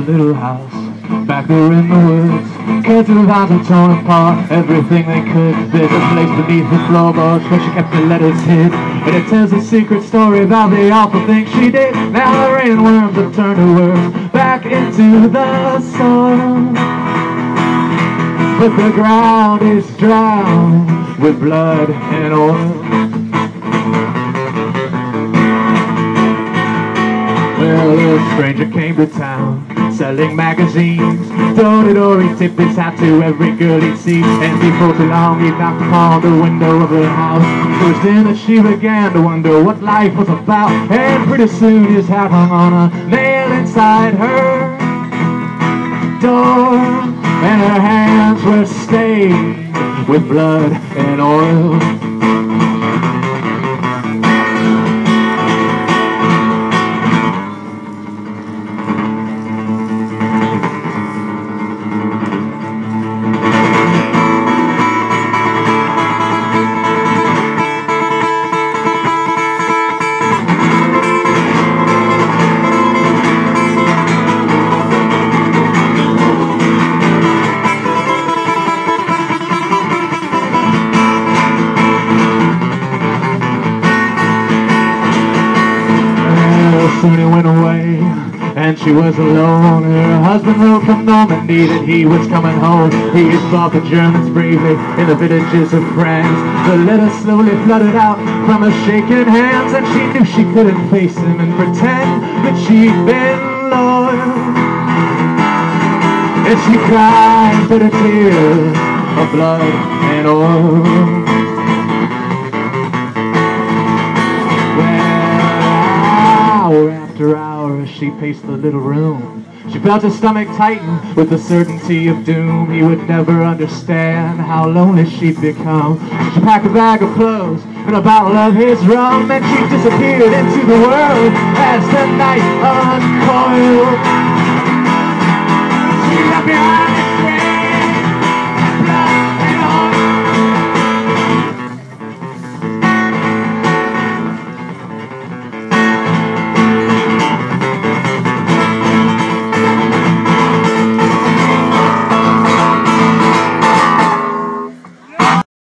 little house back there in the woods. Kids of ours are torn apart, everything they could. There's a place beneath the floorboards where she kept the letters hid, and it tells a secret story about the awful things she did. Now the rainworms have turned her words back into the soil, but the ground is drowned with blood and oil. Well, a stranger came to town, selling magazines. Door-to-door he tipped his hat to every girl he'd see, and before too long he knocked upon the window of her house. It was then that she began to wonder what life was about, and pretty soon his hat hung on a nail inside her door, and her hands were stained with blood and oil. Soon he went away, and she was alone. Her husband wrote from Normandy that he was coming home. He had fought the Germans bravely in the villages of France. The letter slowly flooded out from her shaking hands, and she knew she couldn't face him and pretend that she'd been loyal. And she cried bitter tears of blood and oil. Hour after hour as she paced the little room, she felt her stomach tighten with the certainty of doom. He would never understand how lonely she'd become. She packed a bag of clothes and a bottle of his rum, and she disappeared into the world as the night uncoiled. She left behind